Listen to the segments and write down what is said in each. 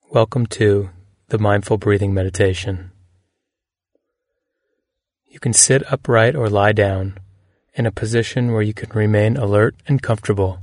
Welcome to the Mindful Breathing Meditation. You can sit upright or lie down in a position where you can remain alert and comfortable.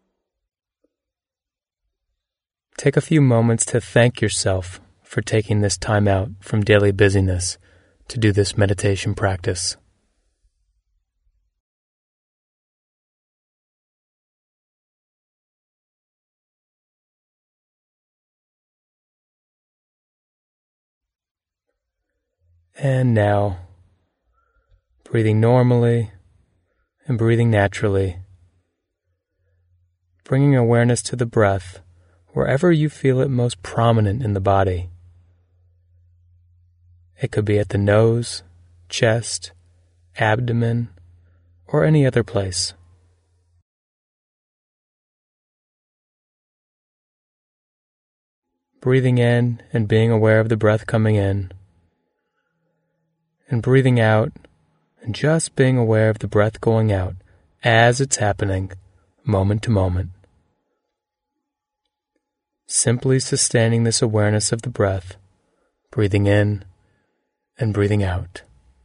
Take a few moments to thank yourself for taking this time out from daily busyness to do this meditation practice. And now, breathing normally and breathing naturally, bringing awareness to the breath wherever you feel it most prominent in the body. It could be at the nose, chest, abdomen, or any other place. Breathing in and being aware of the breath coming in, and breathing out and just being aware of the breath going out as it's happening, moment to moment. Simply sustaining this awareness of the breath, breathing in and breathing out.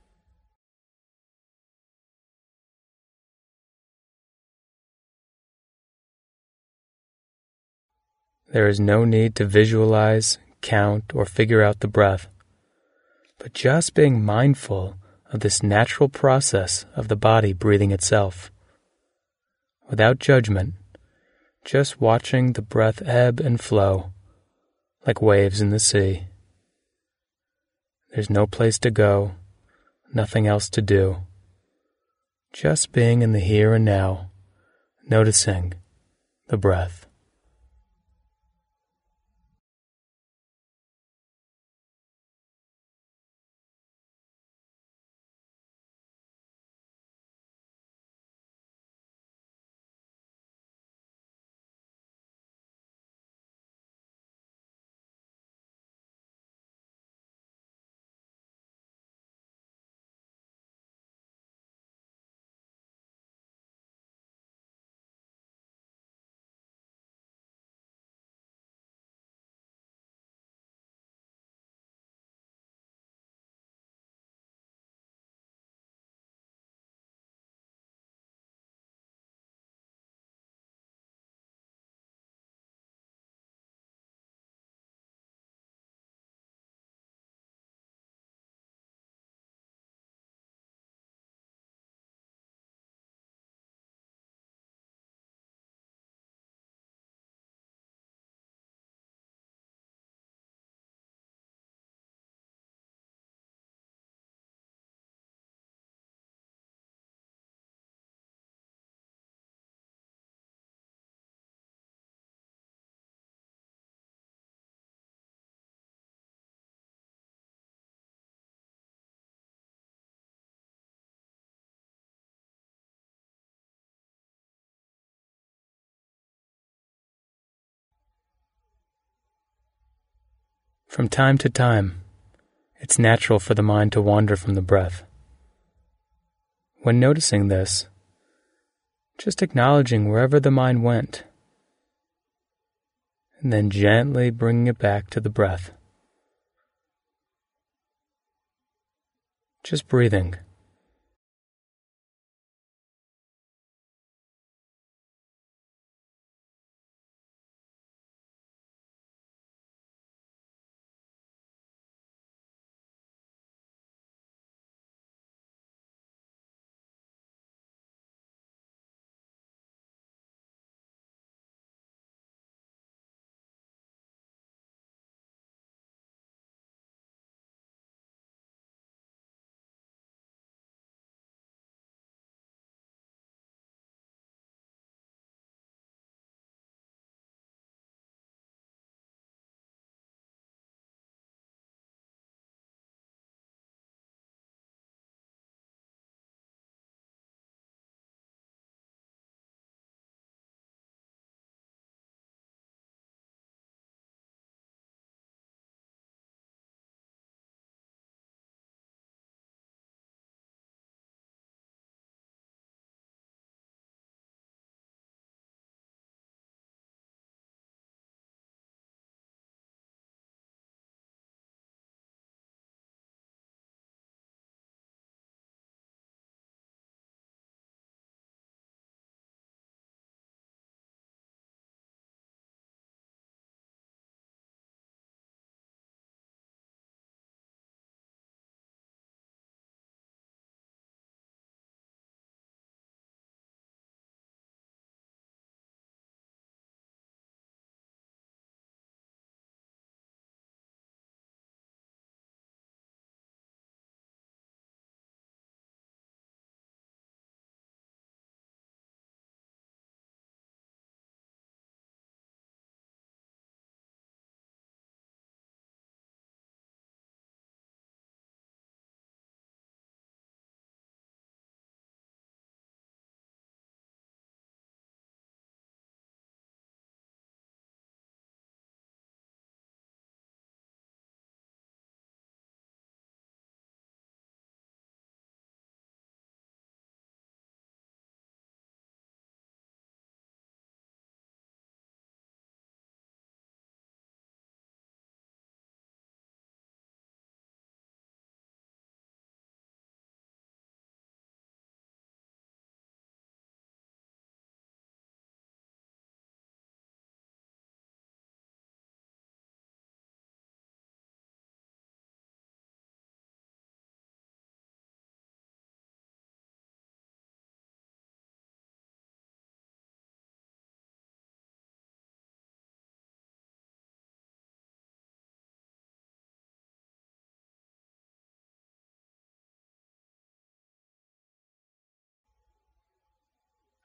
There is no need to visualize, count, or figure out the breath, but just being mindful of this natural process of the body breathing itself. Without judgment, just watching the breath ebb and flow like waves in the sea. There's no place to go, nothing else to do. Just being in the here and now, noticing the breath. From time to time, it's natural for the mind to wander from the breath. When noticing this, just acknowledging wherever the mind went, and then gently bringing it back to the breath. Just breathing.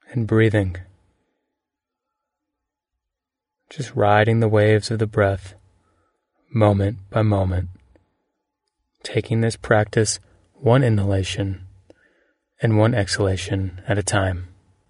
and breathing. Just riding the waves of the breath, moment by moment, taking this practice one inhalation and one exhalation at a time.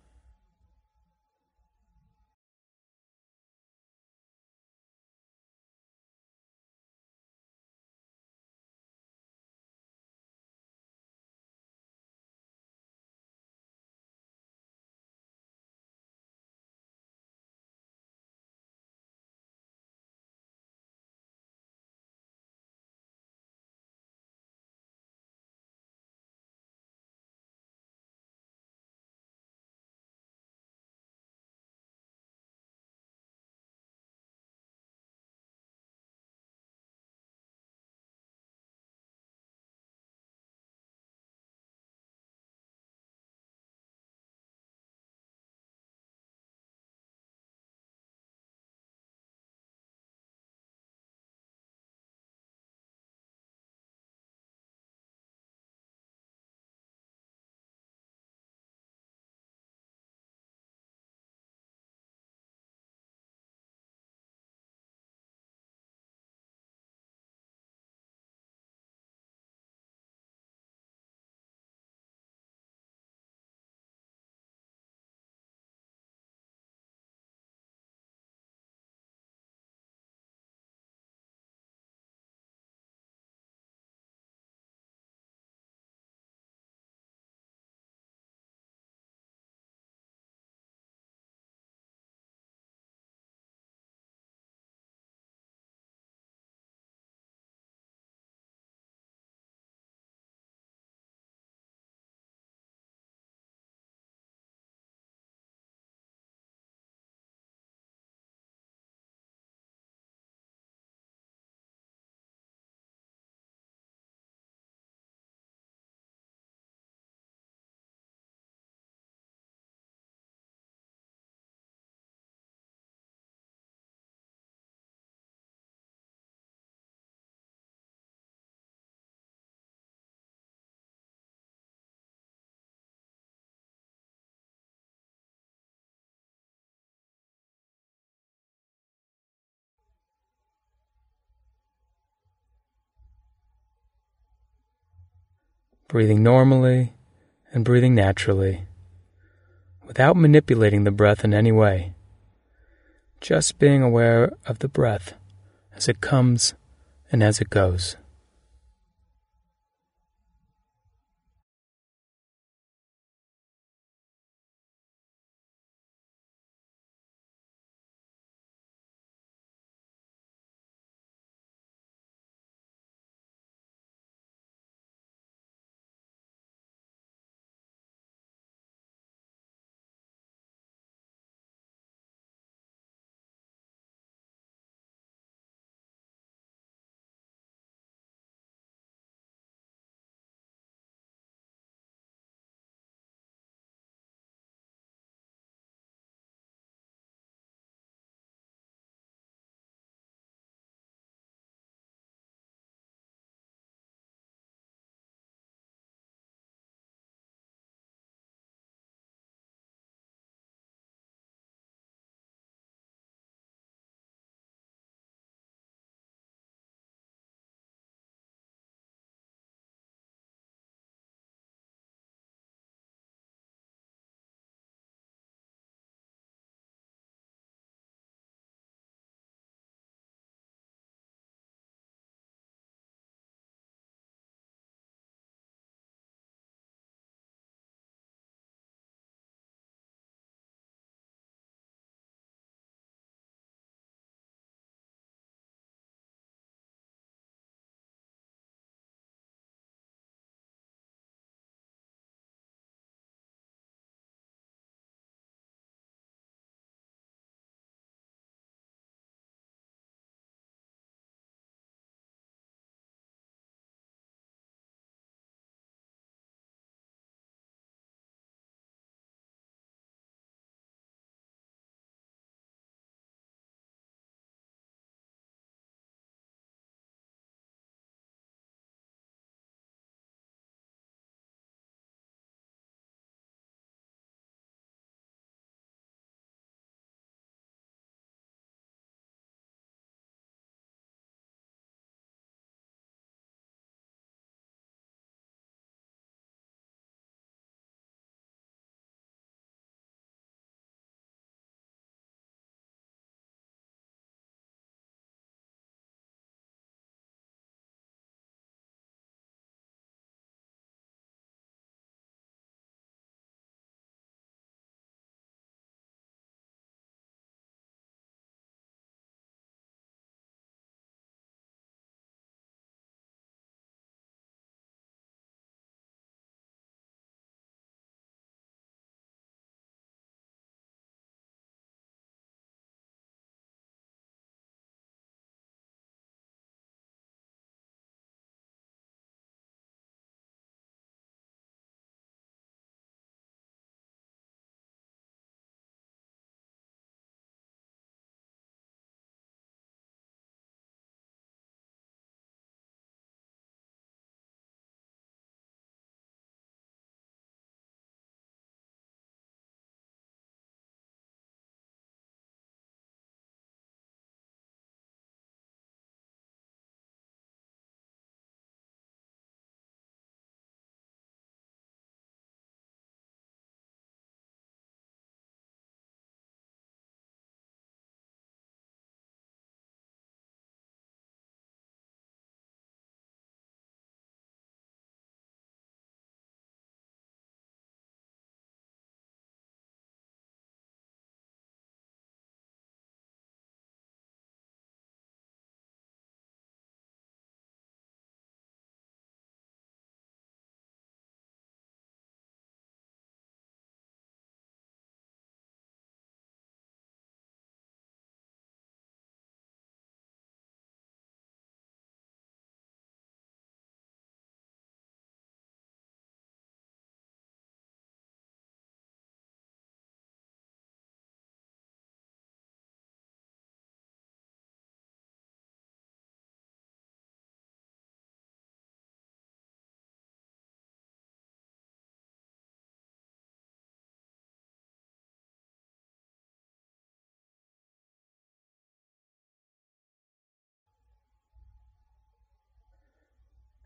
Breathing normally and breathing naturally, without manipulating the breath in any way. Just being aware of the breath as it comes and as it goes.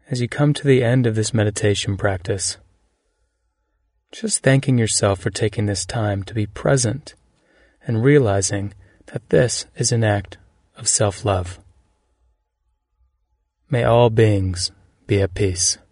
as you come to the end of this meditation practice, just thanking yourself for taking this time to be present and realizing that this is an act of self-love. May all beings be at peace.